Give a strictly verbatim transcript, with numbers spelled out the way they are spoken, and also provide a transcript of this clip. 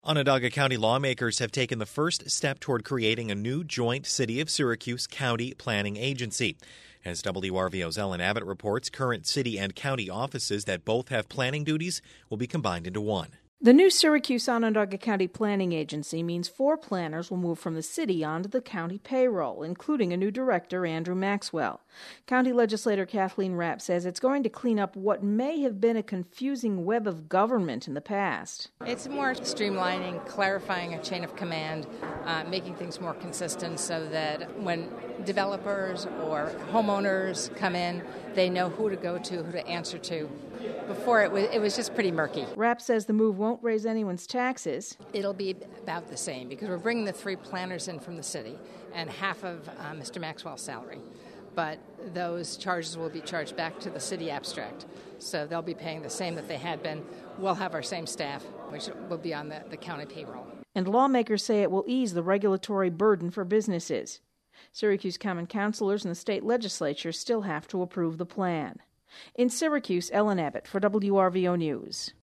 Onondaga County lawmakers have taken the first step toward creating a new joint City of Syracuse County Planning Agency. As W R V O's Ellen Abbott reports, current city and county offices that both have planning duties will be combined into one. The new Syracuse Onondaga County Planning Agency means four planners will move from the city onto the county payroll, including a new director, Andrew Maxwell. County legislator Kathleen Rapp says it's going to clean up what may have been a confusing web of government in the past. It's more streamlining, clarifying a chain of command, uh, making things more consistent so that when developers or homeowners come in, they know who to go to, who to answer to. Before, it was, it was just pretty murky. Rapp says the move won't raise anyone's taxes. It'll be about the same because we're bringing the three planners in from the city and half of uh, Mister Maxwell's salary. But those charges will be charged back to the city abstract. So they'll be paying the same that they had been. We'll have our same staff, which will be on the, the county payroll. And lawmakers say it will ease the regulatory burden for businesses. Syracuse Common Councilors and the state legislature still have to approve the plan. In Syracuse, Ellen Abbott for W R V O News.